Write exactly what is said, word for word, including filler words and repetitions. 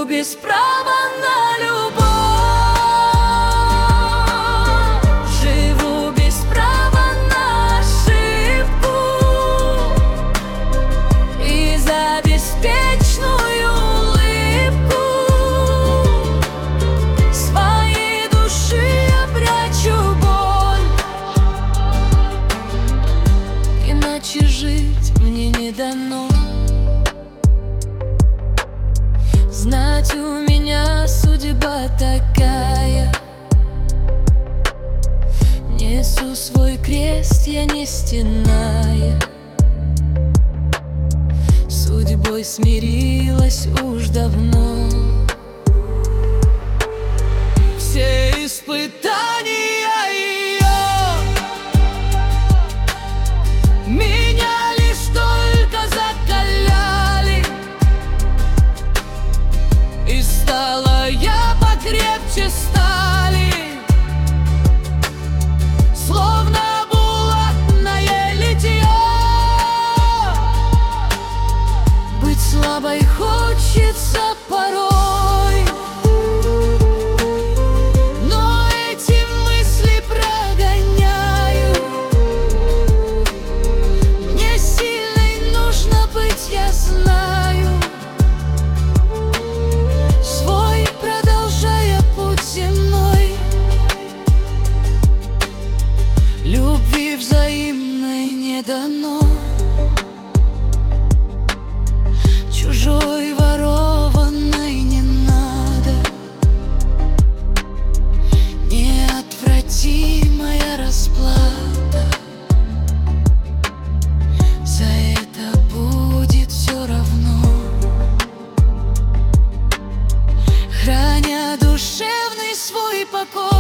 Живу без права на любовь, живу без права на ошибку, и за беспечную улыбку своей души я прячу боль. Иначе жить мне не дано. Знать, у меня судьба такая. Несу свой крест я, не стеная. Судьбой смирилась уж давно. Все испытания ее меня лишь только закаляли, и стала я покрепче стали, словно булатное литье. Быть слабой хочется порой, но эти мысли прогоняю. Мне сильной нужно быть, я знаю, свой продолжая путь земной. Любви взаимной не дано, чужой ворованной не надо. Неотвратимая расплата, за это будет все равно. Храня душевный свой покой,